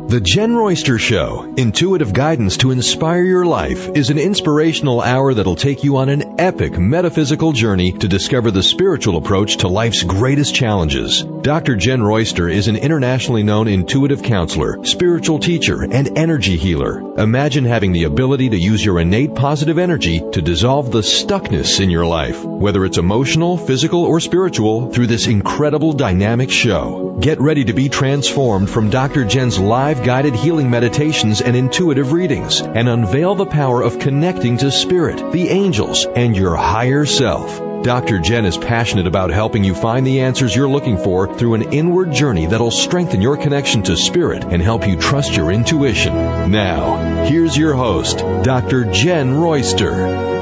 The Jen Royster Show, intuitive guidance to inspire your life, is an inspirational hour that'll take you on an epic metaphysical journey to discover the spiritual approach to life's greatest challenges. Dr. Jen Royster is an internationally known intuitive counselor, spiritual teacher, and energy healer. Imagine having the ability to use your innate positive energy to dissolve the stuckness in your life, whether it's emotional, physical, or spiritual, through this incredible dynamic show. Get ready to be transformed from Dr. Jen's live guided healing meditations and intuitive readings, and unveil the power of connecting to spirit, the angels, and your higher self. Dr. Jen is passionate about helping you find the answers you're looking for through an inward journey that'll strengthen your connection to spirit and help you trust your intuition. Now, here's your host, Dr. Jen Royster.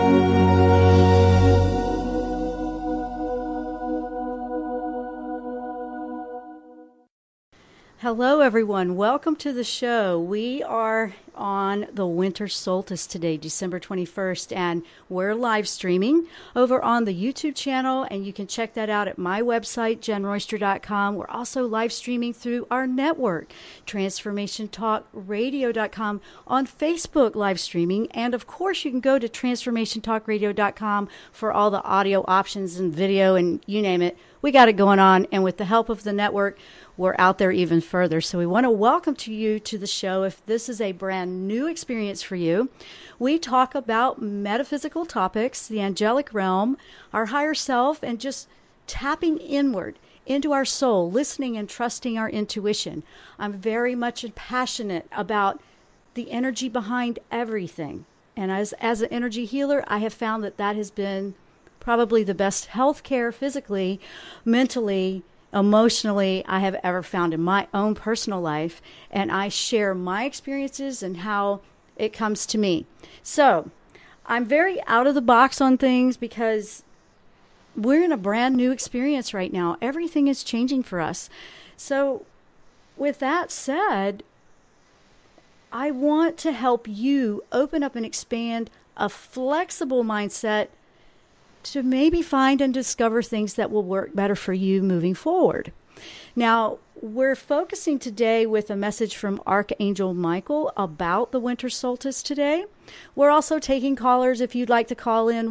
Hello, everyone. Welcome to the show. We are on the winter solstice today, December 21st, and we're live streaming over on the YouTube channel, and you can check that out at my website, jenroyster.com. We're also live streaming through our network, transformationtalkradio.com, on Facebook live streaming, and of course, you can go to transformationtalkradio.com for all the audio options and video and you name it. We got it going on, and with the help of the network, we're out there even further. So we want to welcome you to the show. If this is a brand new experience for you, we talk about metaphysical topics, the angelic realm, our higher self, and just tapping inward into our soul, listening and trusting our intuition. I'm very much passionate about the energy behind everything. And as an energy healer, I have found that has been probably the best health care physically, mentally, emotionally I have ever found in my own personal life, and I share my experiences and how it comes to me. So I'm very out of the box on things because we're in a brand new experience right now. Everything is changing for us. So with that said, I want to help you open up and expand a flexible mindset to maybe find and discover things that will work better for you moving forward. Now, we're focusing today with a message from Archangel Michael about the winter solstice today. We're also taking callers if you'd like to call in,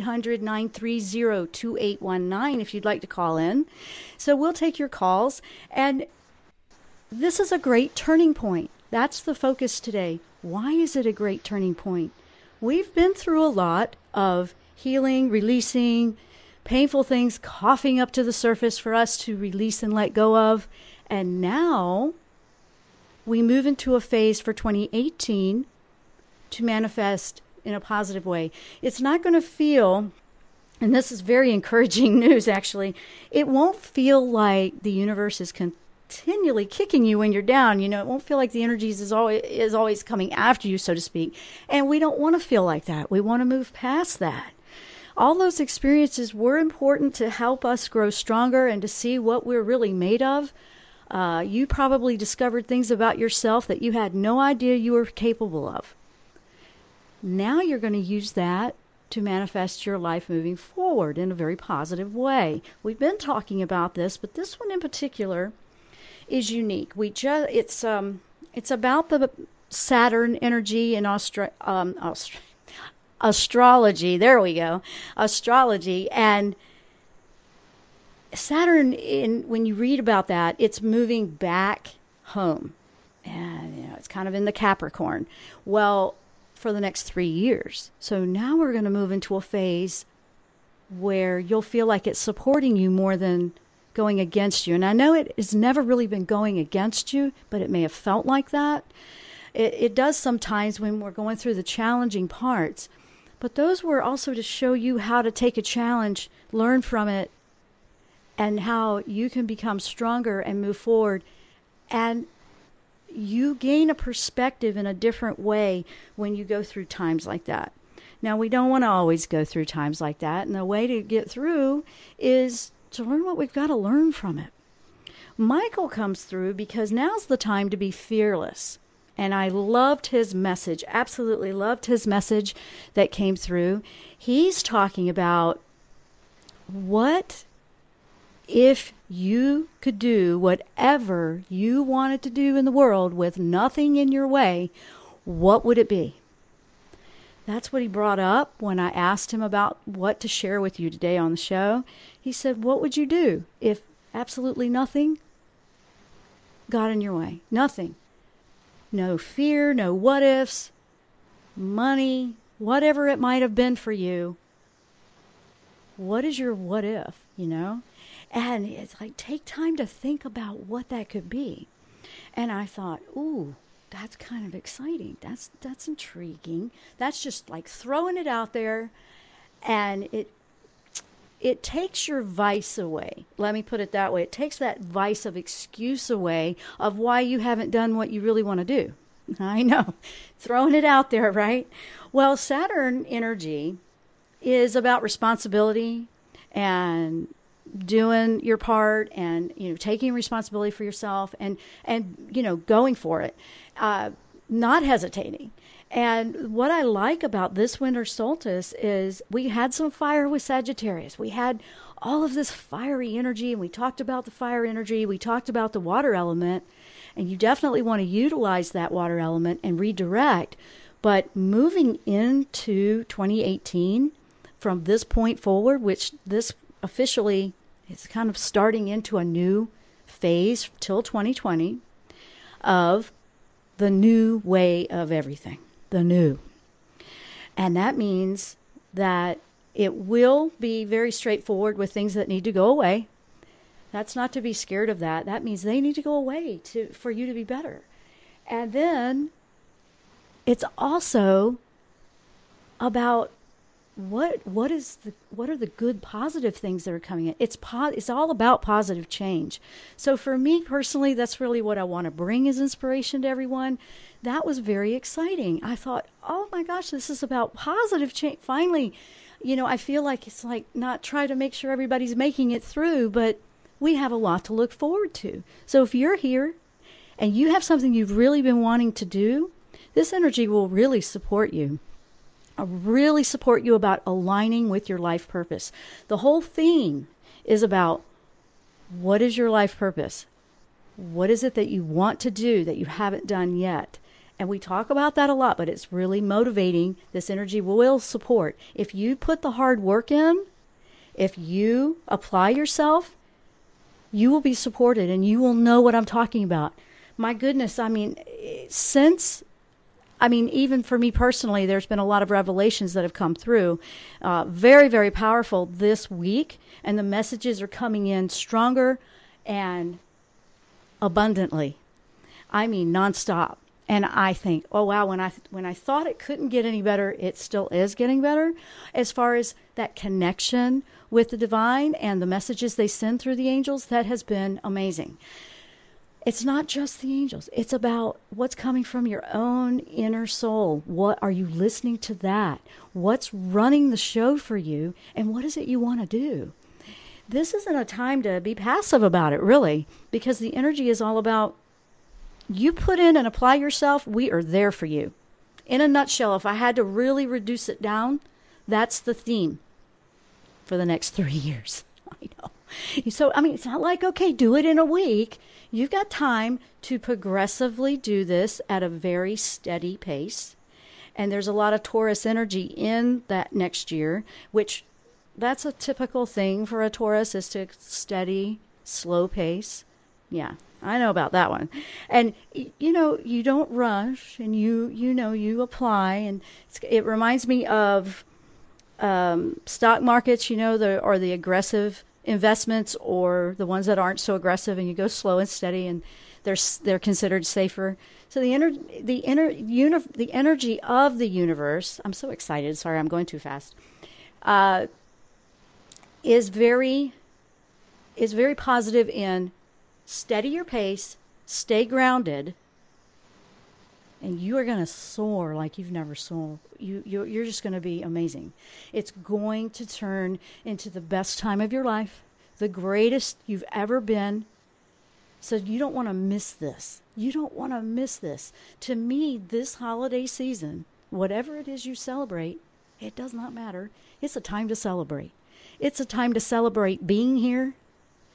1-800-930-2819 if you'd like to call in. So we'll take your calls. And this is a great turning point. That's the focus today. Why is it a great turning point? We've been through a lot of healing, releasing, painful things coughing up to the surface for us to release and let go of. And now we move into a phase for 2018 to manifest in a positive way. It's not going to feel, and this is very encouraging news actually, it won't feel like the universe is continually kicking you when you're down. You know, it won't feel like the energies is always coming after you, so to speak. And we don't want to feel like that. We want to move past that. All those experiences were important to help us grow stronger and to see what we're really made of. You probably discovered things about yourself that you had no idea you were capable of. Now you're going to use that to manifest your life moving forward in a very positive way. We've been talking about this, but this one in particular is unique. It's about the Saturn energy in astrology. There we go. Astrology. And Saturn, when you read about that, it's moving back home. And it's kind of in the Capricorn. Well, for the next 3 years. So now we're going to move into a phase where you'll feel like it's supporting you more than going against you. And I know it has never really been going against you, but it may have felt like that. It does sometimes when we're going through the challenging parts. But those were also to show you how to take a challenge, learn from it, and how you can become stronger and move forward. And you gain a perspective in a different way when you go through times like that. Now, we don't want to always go through times like that. And the way to get through is to learn what we've got to learn from it. Michael comes through because now's the time to be fearless. And I loved his message, absolutely loved his message that came through. He's talking about what if you could do whatever you wanted to do in the world with nothing in your way, what would it be? That's what he brought up when I asked him about what to share with you today on the show. He said, what would you do if absolutely nothing got in your way? Nothing. No fear, no what ifs, money, whatever it might have been for you. What is your what if, And it's like, take time to think about what that could be. And I thought, ooh, that's kind of exciting. That's intriguing. That's just like throwing it out there, and it takes your vice away. Let me put it that way. It takes that vice of excuse away of why you haven't done what you really want to do. I know. Throwing it out there, right? Well, Saturn energy is about responsibility and doing your part and, taking responsibility for yourself and going for it, not hesitating. And what I like about this winter solstice is we had some fire with Sagittarius. We had all of this fiery energy, and we talked about the fire energy. We talked about the water element, and you definitely want to utilize that water element and redirect. But moving into 2018, from this point forward, which this officially is kind of starting into a new phase till 2020 of the new way of everything, the new. And that means that it will be very straightforward with things that need to go away. That's not to be scared of that. That means they need to go away for you to be better. And then it's also about what are the good positive things that are coming in. It's all about positive change. So for me personally, that's really what I want to bring as inspiration to everyone. That was very exciting. I thought, oh my gosh, this is about positive change. Finally, I feel like it's like not try to make sure everybody's making it through, but we have a lot to look forward to. So if you're here and you have something you've really been wanting to do, this energy will really support you. I really support you about aligning with your life purpose. The whole theme is about what is your life purpose? What is it that you want to do that you haven't done yet? And we talk about that a lot, but it's really motivating. This energy will support. If you put the hard work in, if you apply yourself, you will be supported and you will know what I'm talking about. My goodness, even for me personally, there's been a lot of revelations that have come through. Very, very powerful this week. And the messages are coming in stronger and abundantly. Nonstop. And I think, oh, wow, when I thought it couldn't get any better, it still is getting better. As far as that connection with the divine and the messages they send through the angels, that has been amazing. It's not just the angels. It's about what's coming from your own inner soul. What are you listening to that? What's running the show for you? And what is it you want to do? This isn't a time to be passive about it, really, because the energy is all about you put in and apply yourself, we are there for you. In a nutshell, if I had to really reduce it down, that's the theme for the next 3 years. I know. So, it's not like, okay, do it in a week. You've got time to progressively do this at a very steady pace. And there's a lot of Taurus energy in that next year, which that's a typical thing for a Taurus, is to steady, slow pace. Yeah, I know about that one. And, you don't rush, and you apply. And it reminds me of stock markets, or the aggressive investments, or the ones that aren't so aggressive, and you go slow and steady, and they're considered safer. So the energy of the universe, I'm so excited. Sorry, I'm going too fast. Is very positive in steady your pace, stay grounded, and you are going to soar like you've never soared. You're just going to be amazing. It's going to turn into the best time of your life, the greatest you've ever been. So you don't want to miss this. You don't want to miss this. To me, this holiday season, whatever it is you celebrate, it does not matter. It's a time to celebrate. It's a time to celebrate being here,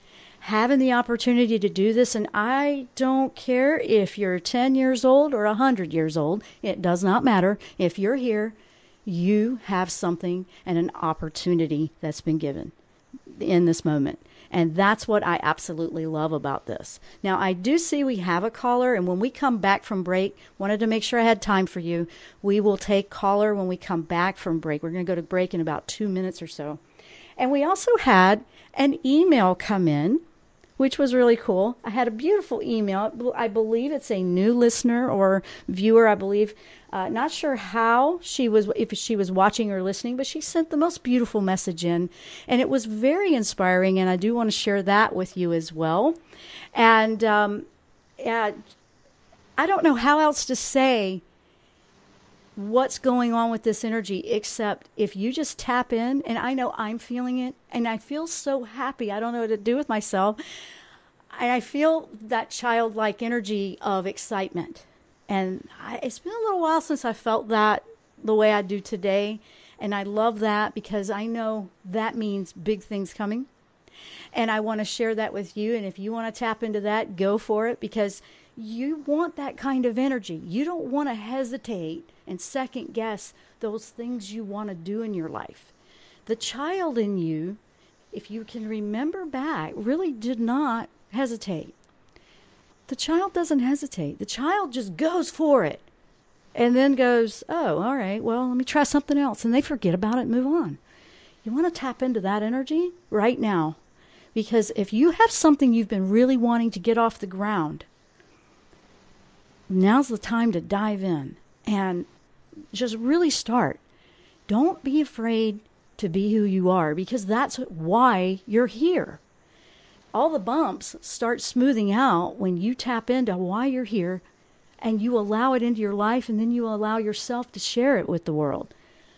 having the opportunity to do this. And I don't care if you're 10 years old or 100 years old. It does not matter. If you're here, you have something and an opportunity that's been given in this moment. And that's what I absolutely love about this. Now, I do see we have a caller, and when we come back from break, wanted to make sure I had time for you. We will take caller when we come back from break. We're going to go to break in about 2 minutes or so. And we also had an email come in, which was really cool. I had a beautiful email. I believe it's a new listener or viewer, I believe. Not sure how if she was watching or listening, but she sent the most beautiful message in, and it was very inspiring, and I do want to share that with you as well. And I don't know how else to say what's going on with this energy, except if you just tap in, and I know I'm feeling it, and I feel so happy. I don't know what to do with myself. And I feel that childlike energy of excitement. And it's been a little while since I felt that the way I do today. And I love that because I know that means big things coming. And I want to share that with you. And if you want to tap into that, go for it, because you want that kind of energy. You don't want to hesitate and second guess those things you want to do in your life. The child in you, if you can remember back, really did not hesitate. The child doesn't hesitate. The child just goes for it and then goes, oh, all right, well, let me try something else. And they forget about it and move on. You want to tap into that energy right now, because if you have something you've been really wanting to get off the ground, now's the time to dive in and just really start. Don't be afraid to be who you are, because that's why you're here. All the bumps start smoothing out when you tap into why you're here and you allow it into your life, and then you allow yourself to share it with the world.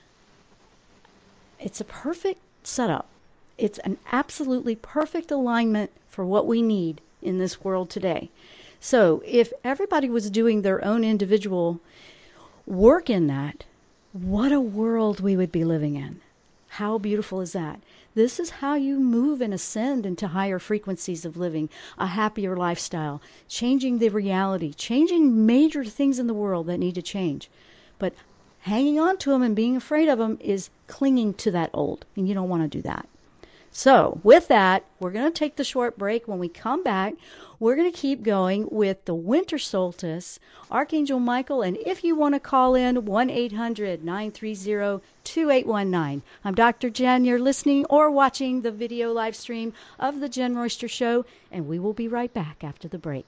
It's a perfect setup. It's an absolutely perfect alignment for what we need in this world today. So if everybody was doing their own individual work in that, what a world we would be living in. How beautiful is that? This is how you move and ascend into higher frequencies of living, a happier lifestyle, changing the reality, changing major things in the world that need to change. But hanging on to them and being afraid of them is clinging to that old, and you don't want to do that. So with that, we're going to take the short break. When we come back, we're going to keep going with the winter solstice, Archangel Michael, and if you want to call in, 1-800-930-2819. I'm Dr. Jen. You're listening or watching the video live stream of The Jen Royster Show, and we will be right back after the break.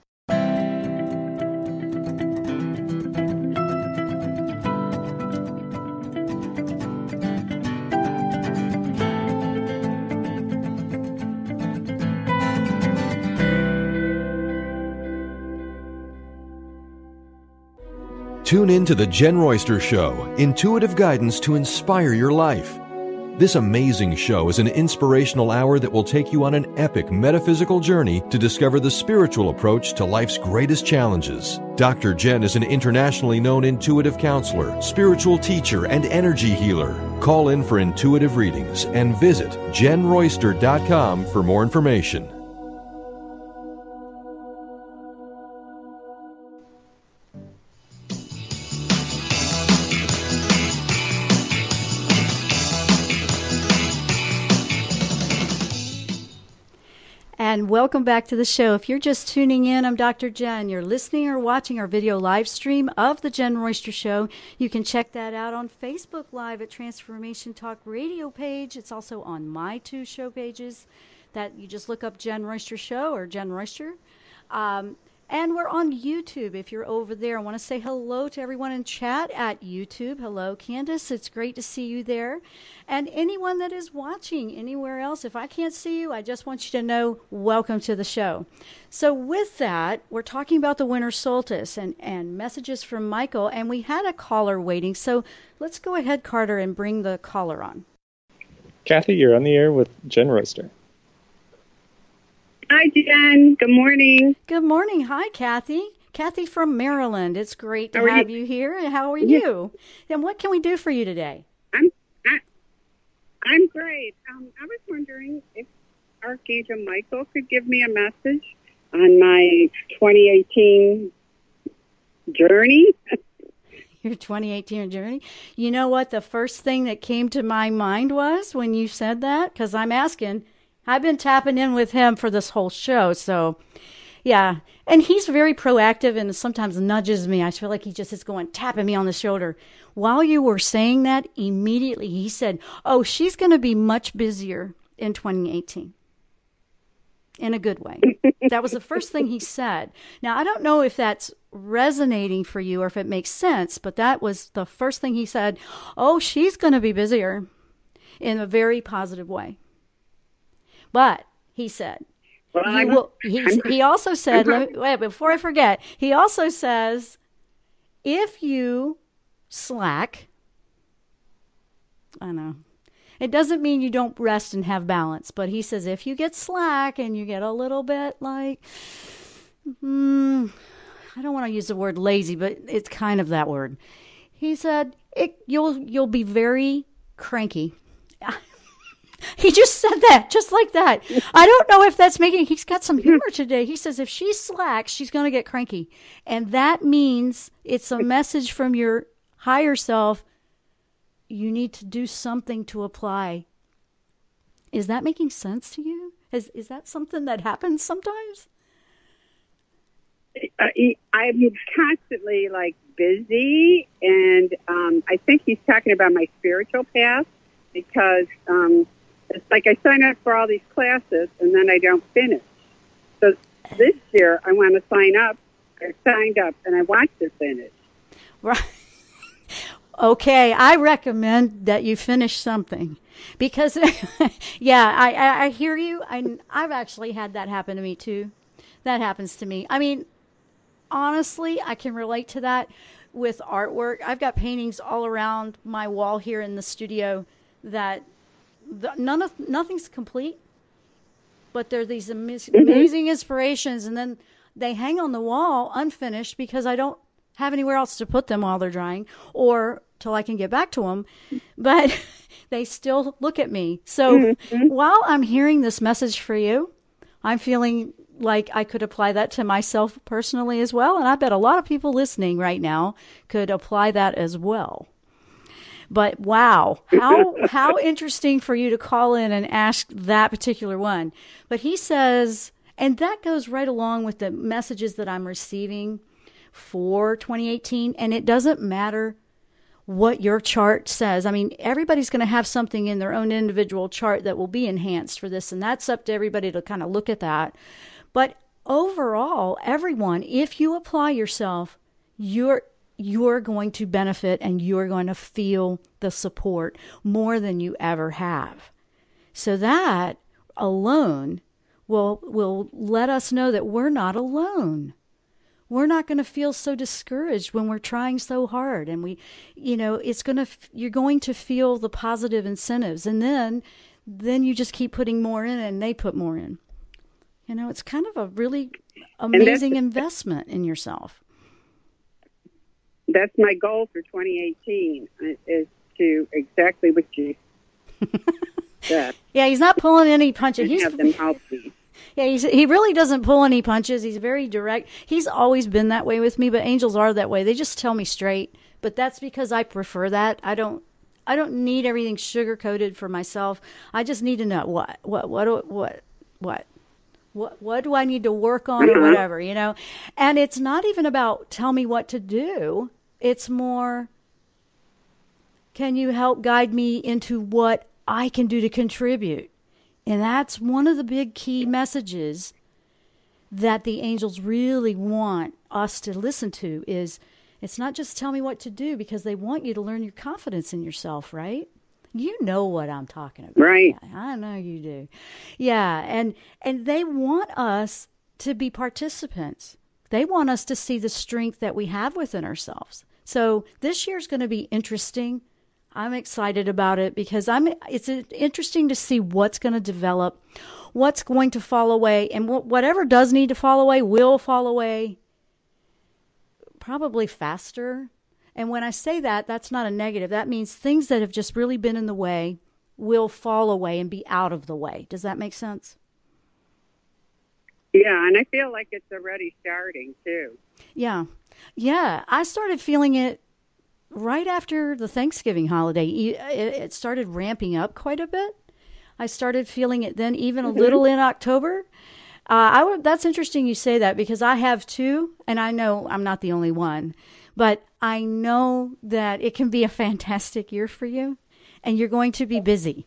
Tune in to The Jen Royster Show, intuitive guidance to inspire your life. This amazing show is an inspirational hour that will take you on an epic metaphysical journey to discover the spiritual approach to life's greatest challenges. Dr. Jen is an internationally known intuitive counselor, spiritual teacher, and energy healer. Call in for intuitive readings and visit jenroyster.com for more information. And welcome back to the show. If you're just tuning in, I'm Dr. Jen. You're listening or watching our video live stream of The Jen Royster Show. You can check that out on Facebook Live at Transformation Talk Radio page. It's also on my two show pages that you just look up Jen Royster Show or Jen Royster. And we're on YouTube if you're over there. I want to say hello to everyone in chat at YouTube. Hello, Candace. It's great to see you there. And anyone that is watching anywhere else, if I can't see you, I just want you to know, welcome to the show. So with that, we're talking about the winter solstice and messages from Michael. And we had a caller waiting. So let's go ahead, Carter, and bring the caller on. Kathy, you're on the air with Jen Royster. Hi, Jen. Good morning. Good morning. Hi, Kathy. Kathy from Maryland. It's great to have you here. How are you? And what can we do for you today? I'm great. I was wondering if Archangel Michael could give me a message on my 2018 journey. Your 2018 journey? You know what the first thing that came to my mind was when you said that? Because I've been tapping in with him for this whole show, so yeah. And he's very proactive and sometimes nudges me. I feel like he just is going, tapping me on the shoulder. While you were saying that, immediately he said, oh, she's going to be much busier in 2018. In a good way. That was the first thing he said. Now, I don't know if that's resonating for you or if it makes sense, but that was the first thing he said. Oh, she's going to be busier in a very positive way. But he said, he also said, wait, before I forget, he also says, if you slack, I know, it doesn't mean you don't rest and have balance, but he says if you get slack and you get a little bit like, I don't want to use the word lazy, but it's kind of that word. He said you'll be very cranky. He just said that, just like that. I don't know if that's he's got some humor today. He says if she slacks, she's going to get cranky. And that means it's a message from your higher self. You need to do something to apply. Is that making sense to you? Is that something that happens sometimes? I'm constantly busy, and I think he's talking about my spiritual path because it's like I sign up for all these classes and then I don't finish. So this year I want to sign up. I signed up and I want to finish. Right. Okay, I recommend that you finish something because, yeah, I hear you. I've actually had that happen to me too. That happens to me. I mean, honestly, I can relate to that with artwork. I've got paintings all around my wall here in the studio that nothing's complete, but they're these amazing inspirations, and then they hang on the wall unfinished because I don't have anywhere else to put them while they're drying or till I can get back to them, but they still look at me. So while I'm hearing this message for you, I'm feeling like I could apply that to myself personally as well. And I bet a lot of people listening right now could apply that as well. But wow, how interesting for you to call in and ask that particular one. But he says, and that goes right along with the messages that I'm receiving for 2018. And it doesn't matter what your chart says. I mean, everybody's going to have something in their own individual chart that will be enhanced for this. And that's up to everybody to kind of look at that. But overall, everyone, if you apply yourself, you're going to benefit and you're going to feel the support more than you ever have. So that alone will let us know that we're not alone. We're not going to feel so discouraged when we're trying so hard, and you're going to feel the positive incentives, and then you just keep putting more in and they put more in. It's kind of a really amazing investment in yourself. That's my goal for 2018 is to exactly what you said. Yeah, he's not pulling any punches. He's have them help me. Yeah, he really doesn't pull any punches. He's very direct. He's always been that way with me, but angels are that way. They just tell me straight. But that's because I prefer that. I don't need everything sugar coated for myself. I just need to know what do I need to work on or whatever, And it's not even about tell me what to do. It's more, can you help guide me into what I can do to contribute? And that's one of the big key messages that the angels really want us to listen to is it's not just tell me what to do because they want you to learn your confidence in yourself, right? You know what I'm talking about. Right. Yeah, I know you do. Yeah, and they want us to be participants. They want us to see the strength that we have within ourselves. So this year's going to be interesting. I'm excited about it because it's interesting to see what's going to develop, what's going to fall away, and whatever does need to fall away will fall away probably faster. And when I say that, that's not a negative. That means things that have just really been in the way will fall away and be out of the way. Does that make sense? Yeah, and I feel like it's already starting too. Yeah. Yeah. I started feeling it right after the Thanksgiving holiday. It started ramping up quite a bit. I started feeling it then even a little in October. That's interesting you say that because I have too, and I know I'm not the only one, but I know that it can be a fantastic year for you, and you're going to be busy.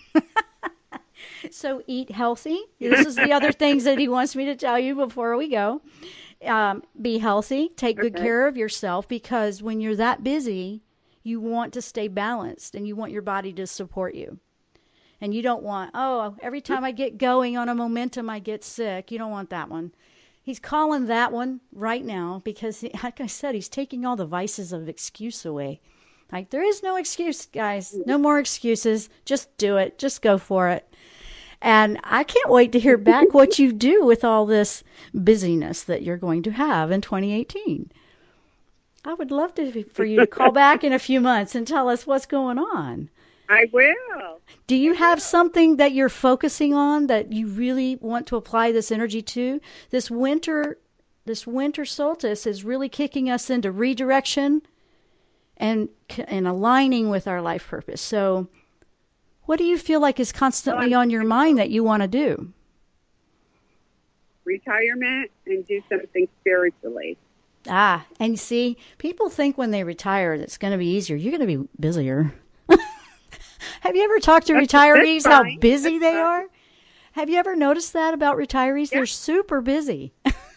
So eat healthy. This is the other things that he wants me to tell you before we go. Be healthy. Take good care of yourself because when you're that busy, you want to stay balanced and you want your body to support you. And you don't want, every time I get going on a momentum, I get sick. You don't want that one. He's calling that one right now because, like I said, he's taking all the vices of excuse away. Like, there is no excuse, guys. No more excuses. Just do it. Just go for it. And I can't wait to hear back what you do with all this busyness that you're going to have in 2018. I would love for you to call back in a few months and tell us what's going on. I will. Do you have something that you're focusing on that you really want to apply this energy to? This winter solstice is really kicking us into redirection and aligning with our life purpose. So what do you feel like is constantly on your mind that you want to do? Retirement and do something spiritually. And see, people think when they retire it's going to be easier. You're going to be busier. Have you ever talked to retirees how busy they are? Have you ever noticed that about retirees? Yeah. They're super busy.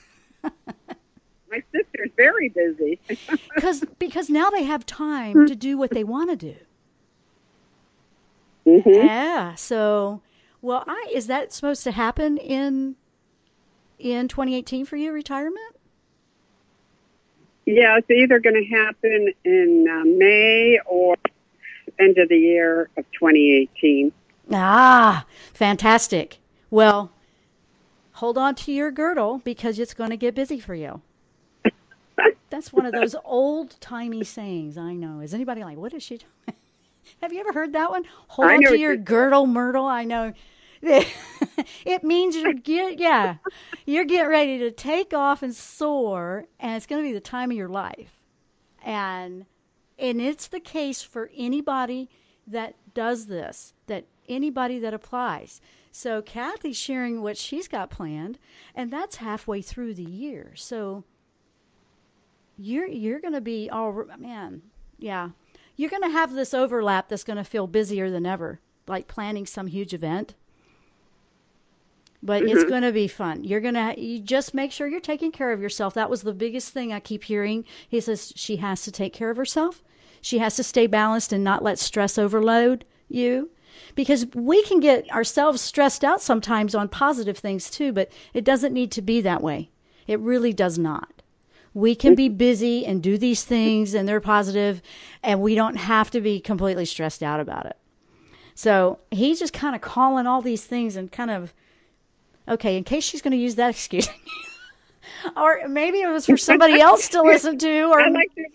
My sister's very busy. because now they have time to do what they want to do. Mm-hmm. Yeah. So, is that supposed to happen in 2018 for you, retirement? Yeah, it's either going to happen in May or end of the year of 2018. Fantastic. Well, hold on to your girdle because it's going to get busy for you. That's one of those old-timey sayings, I know. Is anybody like, what is she doing? Have you ever heard that one? Hold on to your girdle, Myrtle. I know. It means you're getting ready to take off and soar, and it's going to be the time of your life. And it's the case for anybody that does this, that anybody that applies. So Kathy's sharing what she's got planned, and that's halfway through the year. So you're going to be you're going to have this overlap that's going to feel busier than ever, like planning some huge event. But it's going to be fun. You just make sure you're taking care of yourself. That was the biggest thing I keep hearing. He says she has to take care of herself. She has to stay balanced and not let stress overload you. Because we can get ourselves stressed out sometimes on positive things too, but it doesn't need to be that way. It really does not. We can be busy and do these things and they're positive, and we don't have to be completely stressed out about it. So he's just kind of calling all these things and kind of, okay, in case she's going to use that excuse. Or maybe it was for somebody else to listen to. Or I like the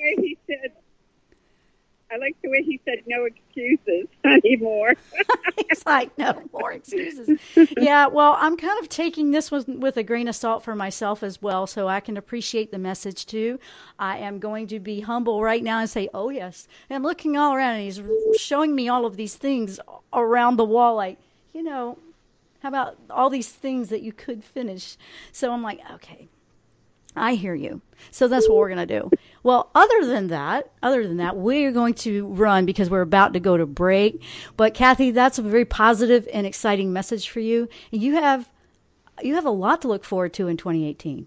way he said no excuses anymore. He's like, no more excuses. Yeah, well, I'm kind of taking this one with a grain of salt for myself as well, so I can appreciate the message too. I am going to be humble right now and say, oh, yes. And I'm looking all around, and he's showing me all of these things around the wall, like, how about all these things that you could finish? So I'm like, okay, I hear you. So that's what we're going to do. Well, other than that, we're going to run because we're about to go to break. But Kathy, that's a very positive and exciting message for you. And you have a lot to look forward to in 2018.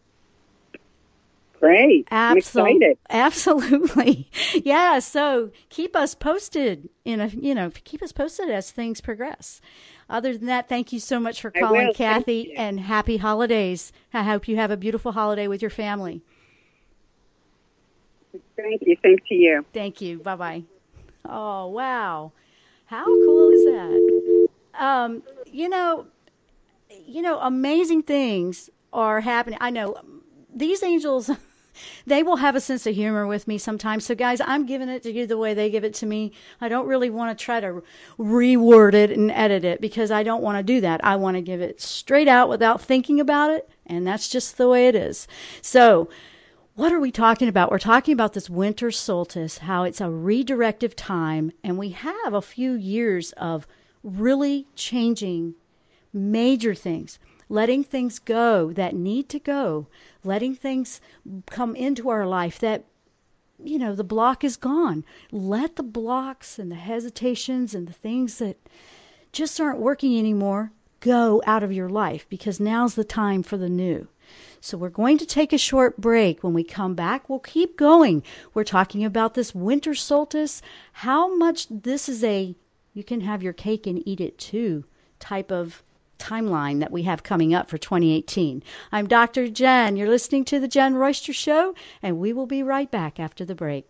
Great. I'm excited. Absolutely. Yeah. So keep us posted keep us posted as things progress. Other than that, thank you so much for calling, Kathy, and happy holidays. I hope you have a beautiful holiday with your family. Thank you. Same to you. Thank you. Bye-bye. Oh, wow. How cool is that? Amazing things are happening. I know these angels, They will have a sense of humor with me sometimes. So, guys, I'm giving it to you the way they give it to me. I don't really want to try to reword it and edit it because I don't want to do that. I want to give it straight out without thinking about it, and that's just the way it is. So, what are we talking about? We're talking about this winter solstice, how it's a redirective time, and we have a few years of really changing major things, letting things go that need to go, letting things come into our life that, the block is gone. Let the blocks and the hesitations and the things that just aren't working anymore go out of your life, because now's the time for the new. So we're going to take a short break. When we come back, we'll keep going. We're talking about this winter solstice, how much this is you can have your cake and eat it too type of timeline that we have coming up for 2018. I'm Dr. Jen. You're listening to The Jen Royster Show, and we will be right back after the break.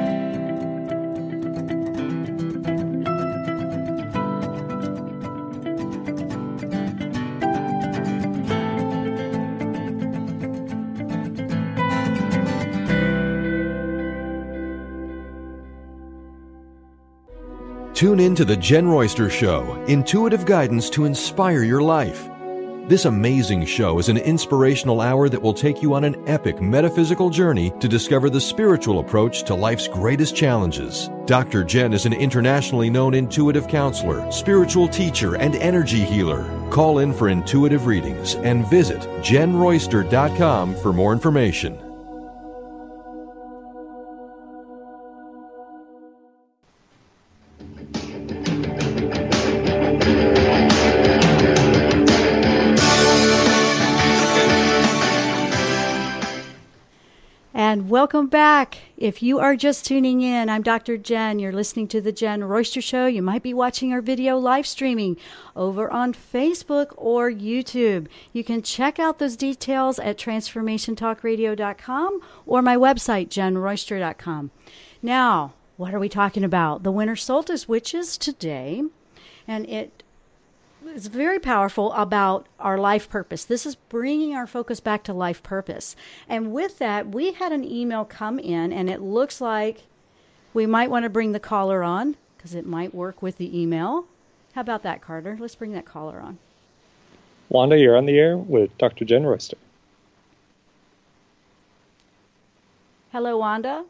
Tune in to The Jen Royster Show, intuitive guidance to inspire your life. This amazing show is an inspirational hour that will take you on an epic metaphysical journey to discover the spiritual approach to life's greatest challenges. Dr. Jen is an internationally known intuitive counselor, spiritual teacher, and energy healer. Call in for intuitive readings and visit jenroyster.com for more information. And welcome back. If you are just tuning in, I'm Dr. Jen. You're listening to The Jen Royster Show. You might be watching our video live streaming over on Facebook or YouTube. You can check out those details at transformationtalkradio.com or my website, jenroyster.com. Now, what are we talking about? The winter solstice, which is today, and it's very powerful about our life purpose. This is bringing our focus back to life purpose. And with that, we had an email come in, and it looks like we might want to bring the caller on because it might work with the email. How about that, Carter? Let's bring that caller on. Wanda, you're on the air with Dr. Jen Royster. Hello, Wanda.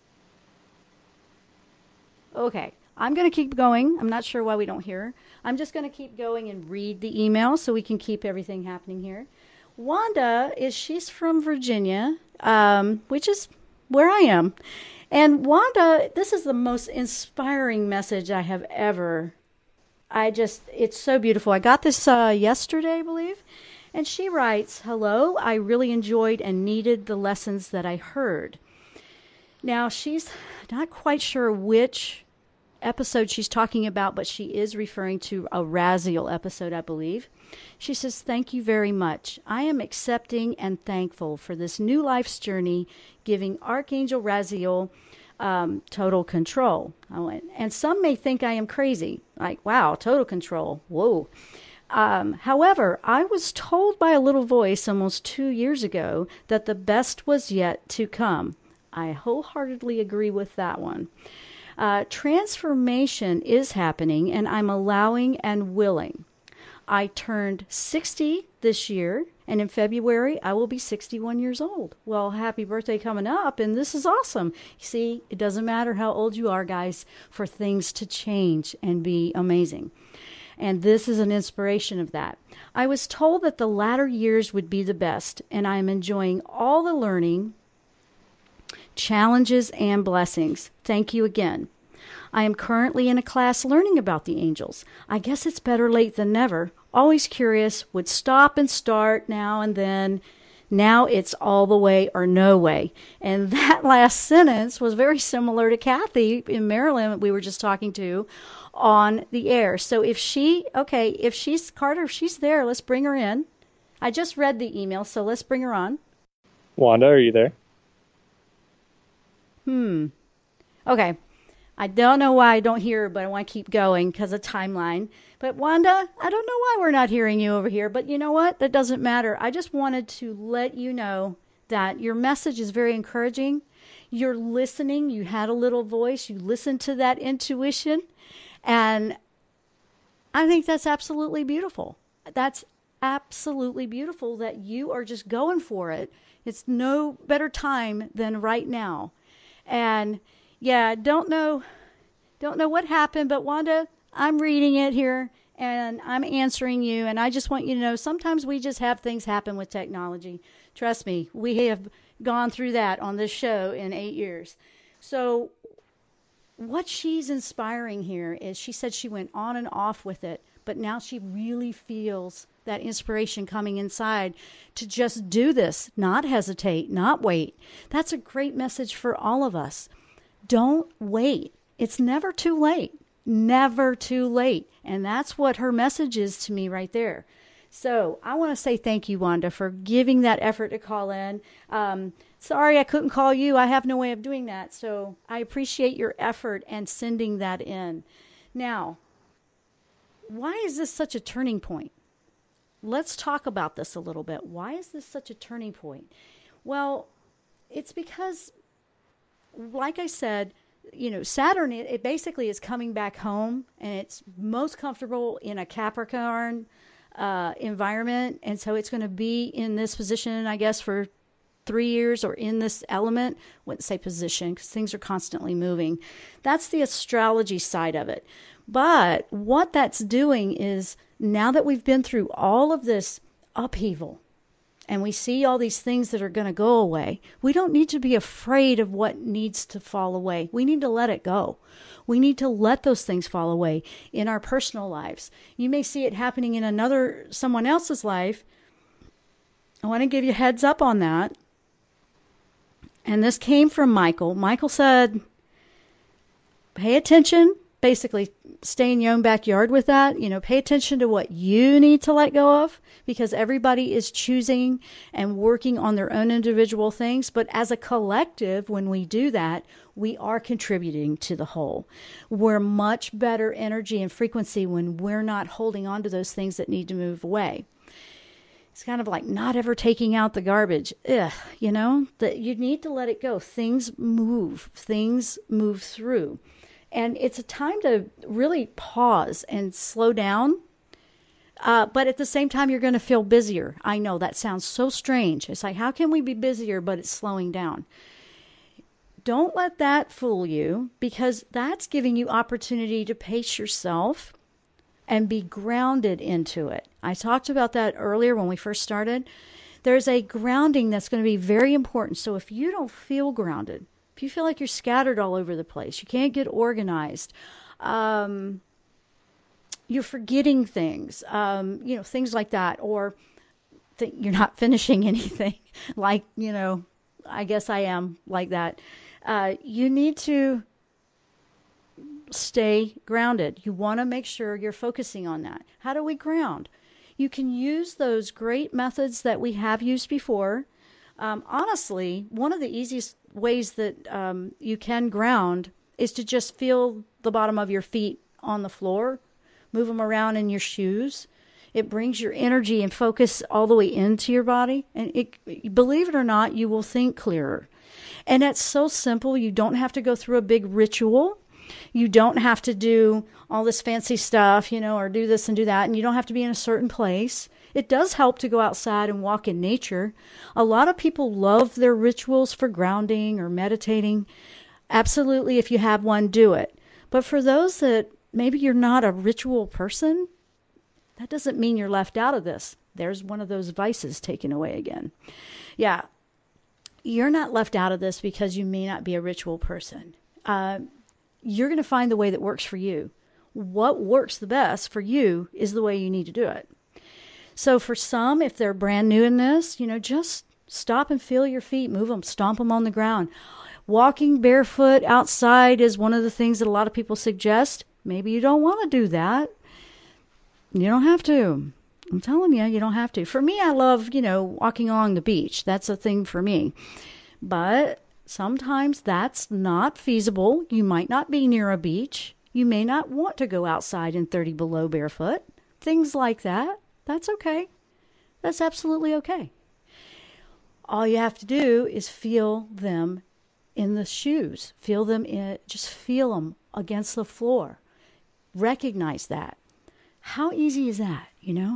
Okay. I'm going to keep going. I'm not sure why we don't hear her. I'm just going to keep going and read the email so we can keep everything happening here. Wanda she's from Virginia, which is where I am. And Wanda, this is the most inspiring message I have ever. It's so beautiful. I got this yesterday, I believe. And she writes, "Hello, I really enjoyed and needed the lessons that I heard." Now, she's not quite sure which episode she's talking about, but she is referring to a Raziel episode, I believe. She says, "Thank you very much. I am accepting and thankful for this new life's journey, giving Archangel Raziel total control." And some may think I am crazy. Like, wow, total control. Whoa. However, I was told by a little voice almost 2 years ago that the best was yet to come. I wholeheartedly agree with that one. Transformation is happening, and I'm allowing and willing. I turned 60 this year, and in February, I will be 61 years old. Well, happy birthday coming up, and this is awesome. See, it doesn't matter how old you are, guys, for things to change and be amazing. And this is an inspiration of that. I was told that the latter years would be the best, and I am enjoying all the learning, challenges, and blessings. Thank you again. I am currently in a class learning about the angels. I guess it's better late than never. Always curious, would stop and start now and then. Now it's all the way or no way. And that last sentence was very similar to Kathy in Maryland we were just talking to on the air. So if she's Carter, if she's there, let's bring her in. I just read the email, so let's bring her on. Wanda, are you there? Okay. I don't know why I don't hear her, but I want to keep going because of timeline. But Wanda, I don't know why we're not hearing you over here, but you know what? That doesn't matter. I just wanted to let you know that your message is very encouraging. You're listening. You had a little voice. You listened to that intuition. And I think that's absolutely beautiful. That's absolutely beautiful that you are just going for it. It's no better time than right now. And yeah, don't know what happened, but Wanda, I'm reading it here and I'm answering you. And I just want you to know, sometimes we just have things happen with technology. Trust me, we have gone through that on this show in 8 years. So what she's inspiring here is, she said she went on and off with it, but now she really feels that inspiration coming inside to just do this, not hesitate, not wait. That's a great message for all of us. Don't wait. It's never too late. Never too late. And that's what her message is to me right there. So I want to say thank you, Wanda, for giving that effort to call in. Sorry I couldn't call you. I have no way of doing that. So I appreciate your effort and sending that in. Now, why is this such a turning point? Let's talk about this a little bit. Why is this such a turning point? Well, it's because, like I said, Saturn, it basically is coming back home, and it's most comfortable in a Capricorn environment. And so it's going to be in this position, I guess, for 3 years, or in this element. I wouldn't say position because things are constantly moving. That's the astrology side of it. But what that's doing is, now that we've been through all of this upheaval and we see all these things that are going to go away, we don't need to be afraid of what needs to fall away. We need to let it go. We need to let those things fall away in our personal lives. You may see it happening in someone else's life. I want to give you a heads up on that. And this came from Michael. Michael said, pay attention. Basically, stay in your own backyard with that. Pay attention to what you need to let go of, because everybody is choosing and working on their own individual things. But as a collective, when we do that, we are contributing to the whole. We're much better energy and frequency when we're not holding on to those things that need to move away. It's kind of like not ever taking out the garbage. That you need to let it go. Things move through. And it's a time to really pause and slow down. But at the same time, you're going to feel busier. I know that sounds so strange. It's like, how can we be busier, but it's slowing down? Don't let that fool you, because that's giving you opportunity to pace yourself and be grounded into it. I talked about that earlier when we first started. There's a grounding that's going to be very important. So if you don't feel grounded, if you feel like you're scattered all over the place, you can't get organized, you're forgetting things, things like that, or you're not finishing anything, like, I guess I am like that. You need to stay grounded. You want to make sure you're focusing on that. How do we ground? You can use those great methods that we have used before. Honestly, one of the easiest ways that you can ground is to just feel the bottom of your feet on the floor, move them around in your shoes. It brings your energy and focus all the way into your body. And believe it or not, you will think clearer. And that's so simple. You don't have to go through a big ritual. You don't have to do all this fancy stuff, or do this and do that. And you don't have to be in a certain place. It does help to go outside and walk in nature. A lot of people love their rituals for grounding or meditating. Absolutely, if you have one, do it. But for those that maybe you're not a ritual person, that doesn't mean you're left out of this. There's one of those vices taken away again. Yeah, you're not left out of this because you may not be a ritual person. You're going to find the way that works for you. What works the best for you is the way you need to do it. So for some, if they're brand new in this, just stop and feel your feet, move them, stomp them on the ground. Walking barefoot outside is one of the things that a lot of people suggest. Maybe you don't want to do that. You don't have to. I'm telling you, you don't have to. For me, I love, walking along the beach. That's a thing for me. But sometimes that's not feasible. You might not be near a beach. You may not want to go outside in 30 below barefoot. Things like that. That's okay. That's absolutely okay. All you have to do is feel them in the shoes. Feel them just feel them against the floor. Recognize that. How easy is that,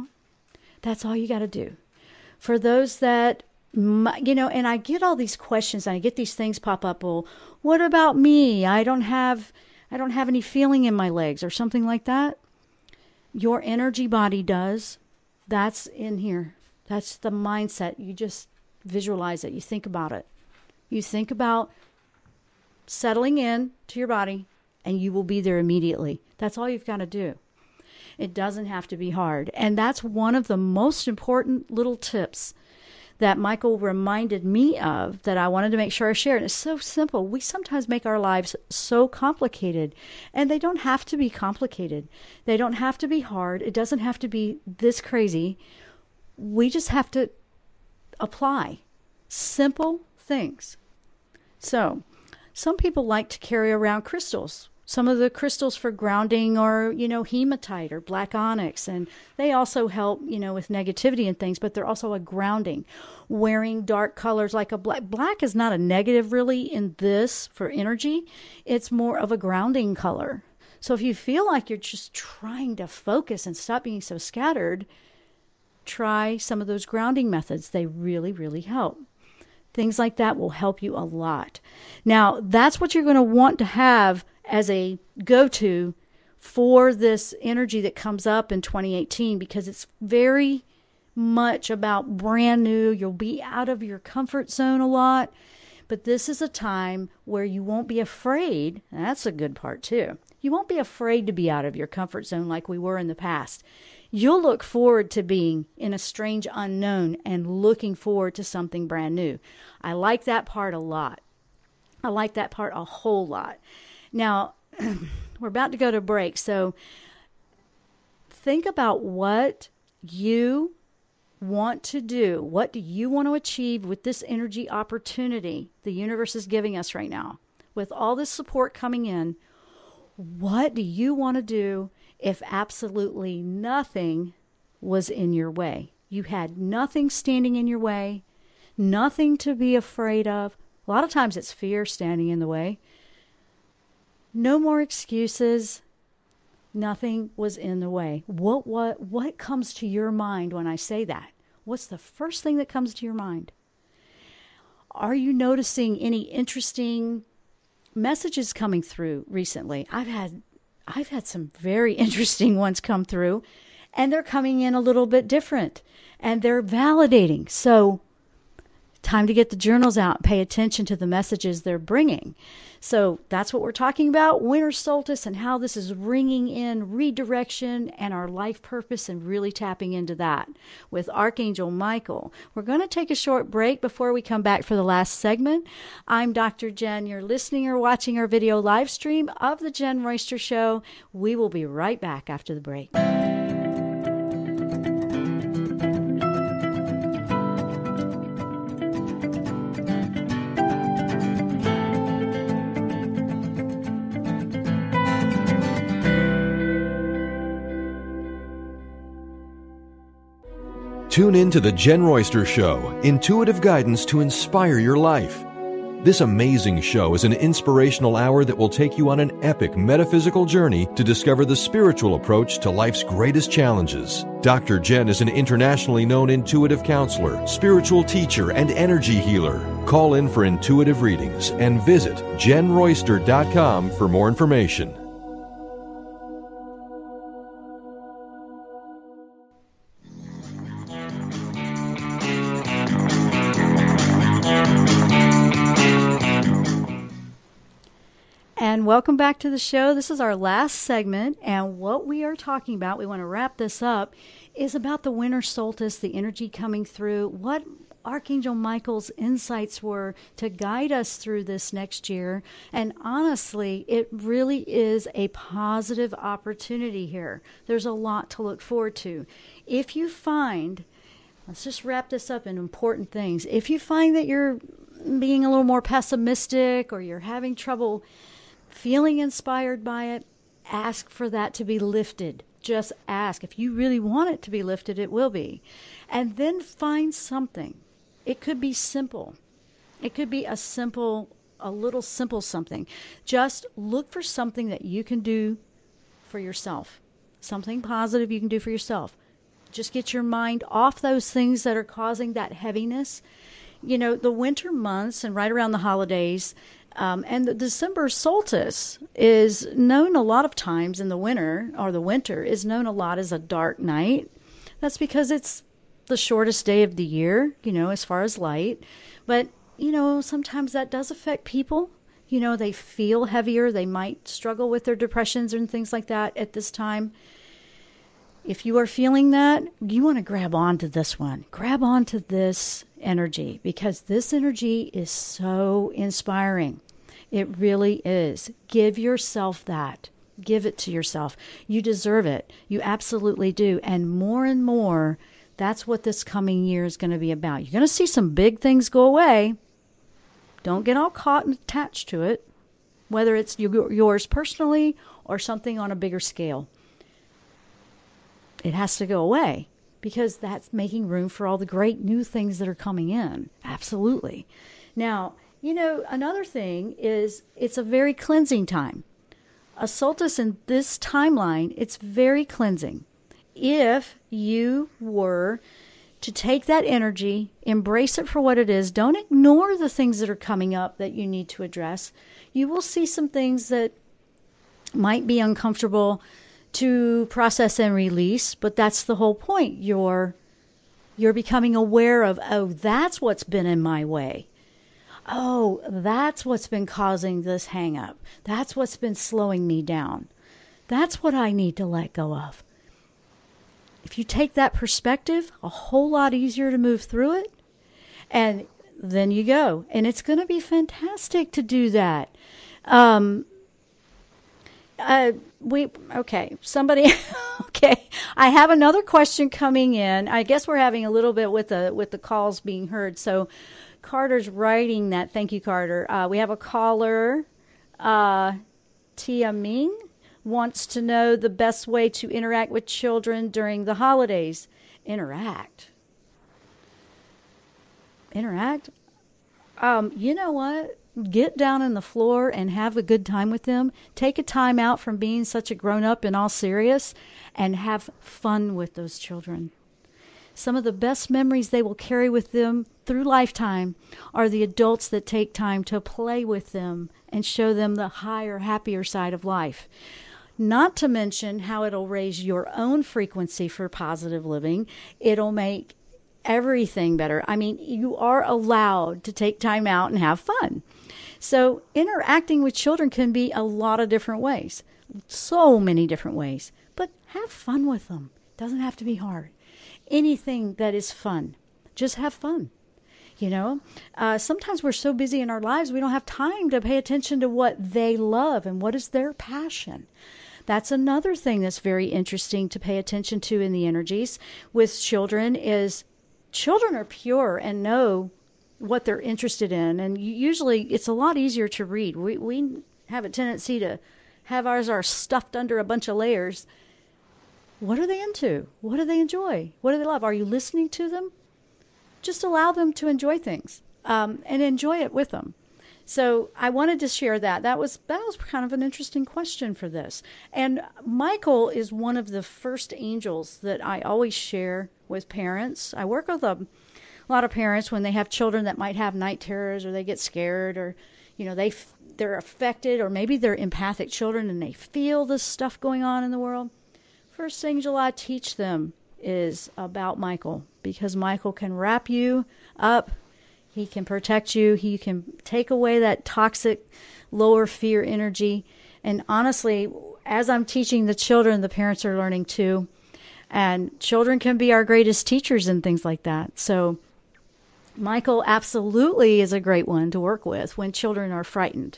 That's all you got to do. For those that, and I get all these questions, and I get these things pop up. Well, what about me? I don't have any feeling in my legs or something like that. Your energy body does. That's in here. That's the mindset. You just visualize it. You think about it. You think about settling in to your body, and you will be there immediately. That's all you've got to do. It doesn't have to be hard. And that's one of the most important little tips that Michael reminded me of that I wanted to make sure I shared. It's so simple. We sometimes make our lives so complicated, and they don't have to be complicated. They don't have to be hard. It doesn't have to be this crazy. We just have to apply simple things. So, some people like to carry around crystals. Some of the crystals for grounding are, hematite or black onyx, and they also help, with negativity and things, but they're also a grounding. Wearing dark colors like a black. Black is not a negative really in this for energy. It's more of a grounding color. So if you feel like you're just trying to focus and stop being so scattered, try some of those grounding methods. They really, really help. Things like that will help you a lot. Now, that's what you're going to want to have as a go-to for this energy that comes up in 2018, because it's very much about brand new. You'll be out of your comfort zone a lot, but this is a time where you won't be afraid. And that's a good part too. You won't be afraid to be out of your comfort zone like we were in the past. You'll look forward to being in a strange unknown and looking forward to something brand new. I like that part a lot. I like that part a whole lot. Now, we're about to go to break, so think about what you want to do. What do you want to achieve with this energy opportunity the universe is giving us right now? With all this support coming in, what do you want to do if absolutely nothing was in your way? You had nothing standing in your way, nothing to be afraid of. A lot of times it's fear standing in the way. No more excuses. Nothing was in the way. What comes to your mind when I say that? What's the first thing that comes to your mind? Are you noticing any interesting messages coming through recently? I've had some very interesting ones come through, and they're coming in a little bit different, and they're validating. So time to get the journals out, pay attention to the messages they're bringing. So that's what we're talking about, winter solstice, and how this is ringing in redirection and our life purpose, and really tapping into that with Archangel Michael. We're going to take a short break before we come back for the last segment. I'm Dr. Jen. You're listening or watching our video live stream of The Jen Royster Show. We will be right back after the break. Tune in to The Jen Royster Show, intuitive guidance to inspire your life. This amazing show is an inspirational hour that will take you on an epic metaphysical journey to discover the spiritual approach to life's greatest challenges. Dr. Jen is an internationally known intuitive counselor, spiritual teacher, and energy healer. Call in for intuitive readings and visit jenroyster.com for more information. And welcome back to the show. This is our last segment, and what we are talking about, we want to wrap this up, is about the winter solstice, the energy coming through, what Archangel Michael's insights were to guide us through this next year. And honestly, it really is a positive opportunity here. There's a lot to look forward to. If you find, let's just wrap this up in important things. If you find that you're being a little more pessimistic, or you're having trouble feeling inspired by it, ask for that to be lifted. Just ask. If you really want it to be lifted, it will be. And then find something It could be simple. It could be a little simple something. Just look for something that you can do for yourself. Something positive you can do for yourself. Just get your mind off those things that are causing that heaviness. You know, the winter months and right around the holidays, and the December solstice is known a lot of times in the winter, or the winter is known a lot as a dark night. That's because it's the shortest day of the year, you know, as far as light. But, you know, sometimes that does affect people. You know, they feel heavier. They might struggle with their depressions and things like that at this time. If you are feeling that, you want to grab onto this one. Grab onto this energy, because this energy is so inspiring. It really is. Give yourself that. Give it to yourself. You deserve it. You absolutely do. And more, that's what this coming year is going to be about. You're going to see some big things go away. Don't get all caught and attached to it, whether it's yours personally or something on a bigger scale. It has to go away, because that's making room for all the great new things that are coming in. Absolutely. Now, you know, another thing is it's a very cleansing time. A solstice in this timeline, it's very cleansing. If you were to take that energy, embrace it for what it is, don't ignore the things that are coming up that you need to address, you will see some things that might be uncomfortable to process and release, but that's the whole point. You're becoming aware of, oh, that's what's been in my way. Oh, that's what's been causing this hang up. That's what's been slowing me down. That's what I need to let go of. If you take that perspective, a whole lot easier to move through it. And then you go. And it's going to be fantastic to do that. Okay. I have another question coming in. I guess we're having a little bit with the calls being heard. So Carter's writing that. Thank you, Carter. We have a caller, Tia Ming, wants to know the best way to interact with children during the holidays. Interact. You know what? Get down on the floor and have a good time with them. Take a time out from being such a grown-up and all serious, and have fun with those children. Some of the best memories they will carry with them through lifetime are the adults that take time to play with them and show them the higher, happier side of life. Not to mention how it'll raise your own frequency for positive living. It'll make everything better. I mean, you are allowed to take time out and have fun. So interacting with children can be a lot of different ways. So many different ways. But have fun with them. Doesn't have to be hard. Anything that is fun. Just have fun. You know, sometimes we're so busy in our lives, we don't have time to pay attention to what they love and what is their passion. That's another thing that's very interesting to pay attention to in the energies with children is children are pure and know what they're interested in. And usually it's a lot easier to read. We have a tendency to have ours stuffed under a bunch of layers. What are they into? What do they enjoy? What do they love? Are you listening to them? Just allow them to enjoy things and enjoy it with them. So I wanted to share that. That was kind of an interesting question for this. And Michael is one of the first angels that I always share with parents. I work with a lot of parents when they have children that might have night terrors or they get scared or, you know, they're affected, or maybe they're empathic children and they feel this stuff going on in the world. First angel I teach them is about Michael, because Michael can wrap you up. He can protect you. He can take away that toxic lower fear energy. And honestly, as I'm teaching the children, the parents are learning too. And children can be our greatest teachers and things like that. So Michael absolutely is a great one to work with when children are frightened.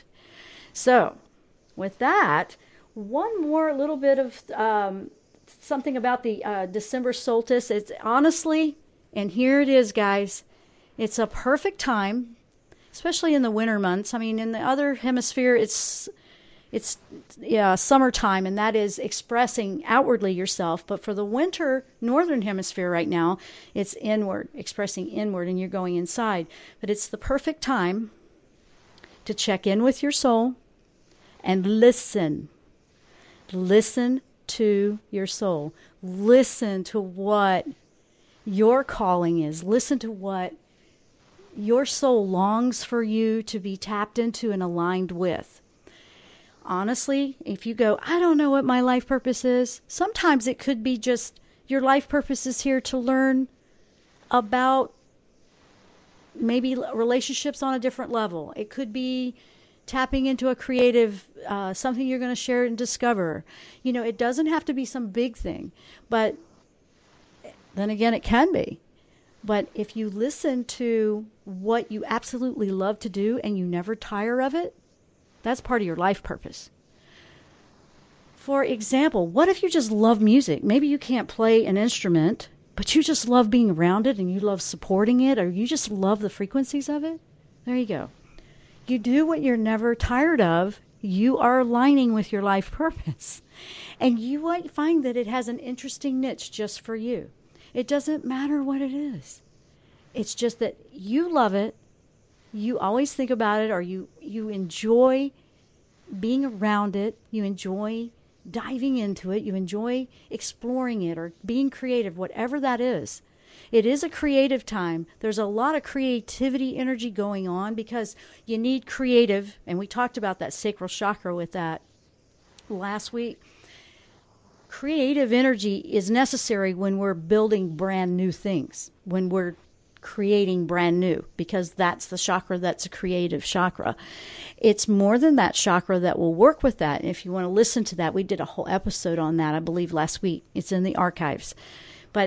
So with that, one more little bit of something about the December solstice. It's honestly, and here it is, guys, it's a perfect time, especially in the winter months. I mean, in the other hemisphere, it's it's summertime, and that is expressing outwardly yourself. But for the winter northern hemisphere right now, it's inward, expressing inward, and you're going inside. But it's the perfect time to check in with your soul and listen. Listen to your soul. Listen to what your calling is. Listen to what your soul longs for you to be tapped into and aligned with. Honestly, if you go, I don't know what my life purpose is, sometimes it could be just your life purpose is here to learn about maybe relationships on a different level. It could be tapping into a creative, something you're going to share and discover. It doesn't have to be some big thing, but then again, it can be. But if you listen to what you absolutely love to do and you never tire of it, that's part of your life purpose. For example, what if you just love music? Maybe you can't play an instrument, but you just love being around it and you love supporting it, or you just love the frequencies of it. There you go. You do what you're never tired of. You are aligning with your life purpose. And you might find that it has an interesting niche just for you. It doesn't matter what it is. It's just that you love it. You always think about it, or you enjoy being around it. You enjoy diving into it. You enjoy exploring it or being creative, whatever that is. It is a creative time. There's a lot of creativity energy going on because you need creative, and we talked about that sacral chakra with that last week. Creative energy is necessary when we're building brand new things, when we're creating brand new, because that's the chakra that's a creative chakra. It's more than that chakra that will work with that. And if you want to listen to that, we did a whole episode on that, I believe, last week. It's in the archives. But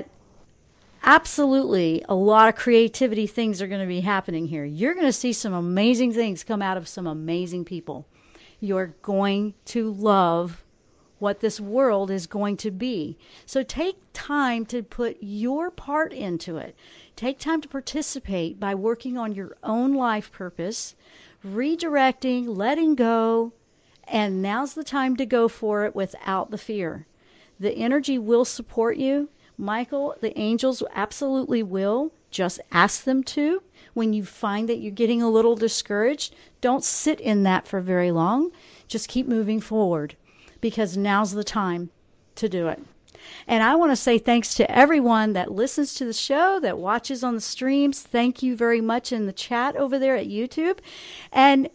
absolutely, a lot of creativity things are going to be happening here. You're going to see some amazing things come out of some amazing people. You're going to love what this world is going to be. So take time to put your part into it. Take time to participate by working on your own life purpose, redirecting, letting go, and now's the time to go for it without the fear. The energy will support you. Michael, the angels absolutely will. Just ask them to. When you find that you're getting a little discouraged, don't sit in that for very long. Just keep moving forward, because now's the time to do it. And I want to say thanks to everyone that listens to the show, that watches on the streams. Thank you very much in the chat over there at YouTube. And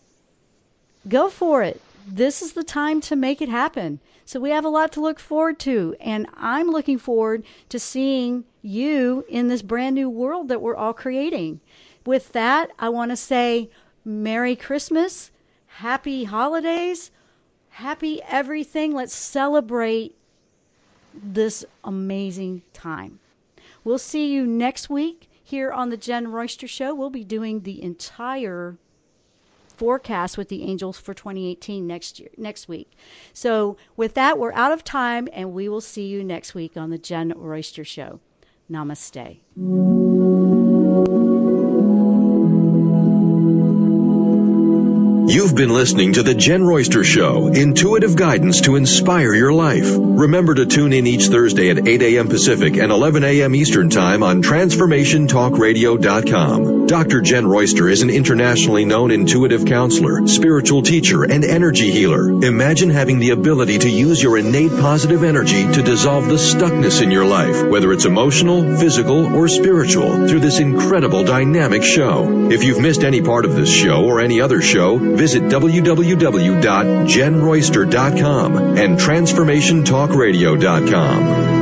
go for it. This is the time to make it happen. So we have a lot to look forward to. And I'm looking forward to seeing you in this brand new world that we're all creating. With that, I want to say Merry Christmas, Happy Holidays, Happy everything. Let's celebrate this amazing time. We'll see you next week here on the Jen Royster Show. We'll be doing the entire forecast with the angels for 2018 next week. So with that, we're out of time, and we will see you next week on the Jen Royster Show. Namaste. You've been listening to The Jen Royster Show, intuitive guidance to inspire your life. Remember to tune in each Thursday at 8 a.m. Pacific and 11 a.m. Eastern Time on TransformationTalkRadio.com. Dr. Jen Royster is an internationally known intuitive counselor, spiritual teacher, and energy healer. Imagine having the ability to use your innate positive energy to dissolve the stuckness in your life, whether it's emotional, physical, or spiritual, through this incredible dynamic show. If you've missed any part of this show or any other show, visit www.jenroyster.com and TransformationTalkRadio.com.